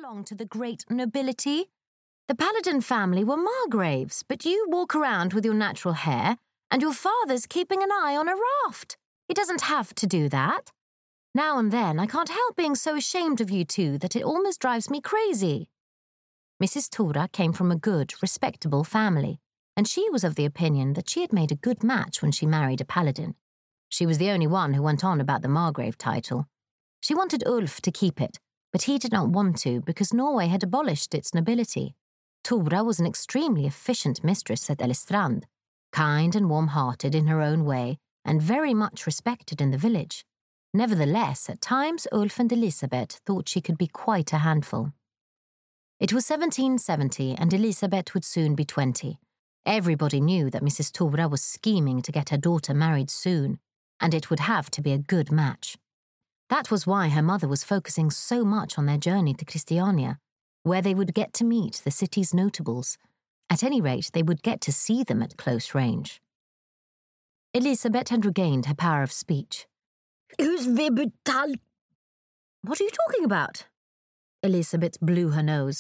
belong to the great nobility. The Paladin family were Margraves, but you walk around with your natural hair, and your father's keeping an eye on a raft. He doesn't have to do that. Now and then, I can't help being so ashamed of you two that it almost drives me crazy." Mrs. Tora came from a good, respectable family, and she was of the opinion that she had made a good match when she married a Paladin. She was the only one who went on about the Margrave title. She wanted Ulf to keep it, but he did not want to because Norway had abolished its nobility. Tora was an extremely efficient mistress at Elistrand, kind and warm-hearted in her own way, and very much respected in the village. Nevertheless, at times Ulf and Elisabeth thought she could be quite a handful. It was 1770, and Elisabeth would soon be 20. Everybody knew that Mrs. Tora was scheming to get her daughter married soon, and it would have to be a good match. That was why her mother was focusing so much on their journey to Christiania, where they would get to meet the city's notables. At any rate, they would get to see them at close range. Elisabeth had regained her power of speech. Who's Vibutal? What are you talking about? Elisabeth blew her nose.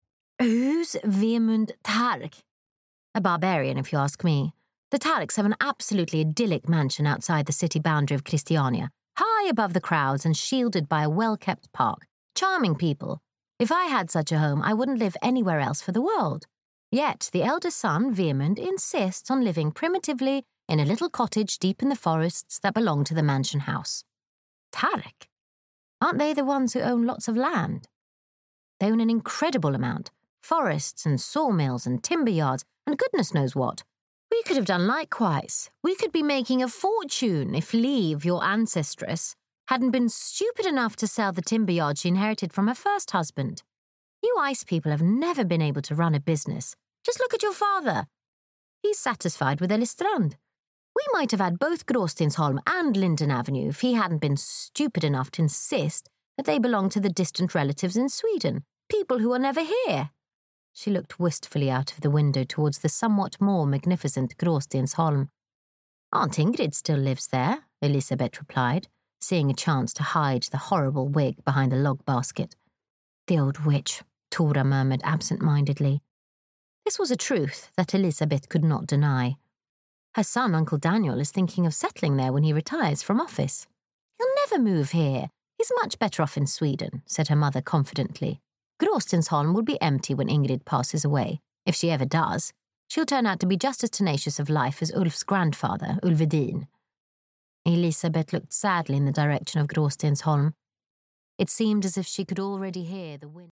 Who's Vemund Tark? A barbarian, if you ask me. The Tarks have an absolutely idyllic mansion outside the city boundary of Christiania, high above the crowds and shielded by a well-kept park. Charming people. If I had such a home, I wouldn't live anywhere else for the world. Yet the elder son, Vemund, insists on living primitively in a little cottage deep in the forests that belong to the mansion house. Tarek? Aren't they the ones who own lots of land? They own an incredible amount. Forests and sawmills and timber yards and goodness knows what. We could have done likewise. We could be making a fortune if Liv, your ancestress, hadn't been stupid enough to sell the timber yard she inherited from her first husband. You ice people have never been able to run a business. Just look at your father. He's satisfied with Elistrand. We might have had both Gråstensholm and Linden Avenue if he hadn't been stupid enough to insist that they belong to the distant relatives in Sweden, people who are never here. She looked wistfully out of the window towards the somewhat more magnificent Gråstensholm. Aunt Ingrid still lives there, Elisabeth replied, seeing a chance to hide the horrible wig behind the log basket. The old witch, Tora murmured absent-mindedly. This was a truth that Elisabeth could not deny. Her son, Uncle Daniel, is thinking of settling there when he retires from office. He'll never move here. He's much better off in Sweden, said her mother confidently. Gråstensholm will be empty when Ingrid passes away. If she ever does, she'll turn out to be just as tenacious of life as Ulf's grandfather, Ulvedin. Elisabeth looked sadly in the direction of Gråstensholm. It seemed as if she could already hear the wind.